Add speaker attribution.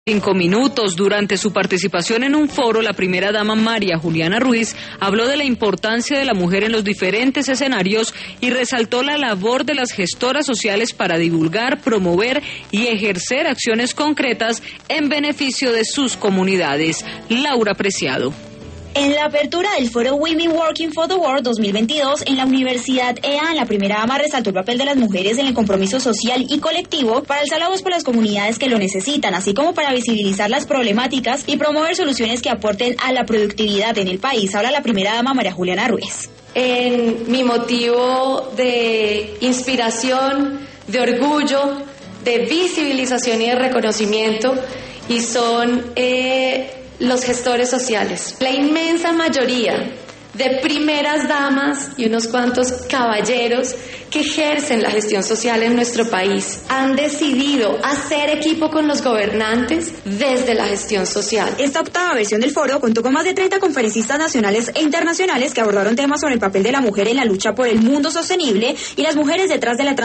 Speaker 1: 5 minutos. Durante su participación en un foro, la primera dama María Juliana Ruiz habló de la importancia de la mujer en los diferentes escenarios y resaltó la labor de las gestoras sociales para divulgar, promover y ejercer acciones concretas en beneficio de sus comunidades. Laura Preciado.
Speaker 2: En la apertura del foro Women Working for the World 2022 en la Universidad EA, la primera dama resaltó el papel de las mujeres en el compromiso social y colectivo para alzar la voz por las comunidades que lo necesitan, así como para visibilizar las problemáticas y promover soluciones que aporten a la productividad en el país. Habla la primera dama María Juliana Ruiz.
Speaker 3: En mi motivo de inspiración, de orgullo, de visibilización y de reconocimiento, y son los gestores sociales. La inmensa mayoría de primeras damas y unos cuantos caballeros que ejercen la gestión social en nuestro país han decidido hacer equipo con los gobernantes desde la gestión social.
Speaker 2: Esta octava versión del foro contó con más de 30 conferencistas nacionales e internacionales que abordaron temas sobre el papel de la mujer en la lucha por el mundo sostenible y las mujeres detrás de la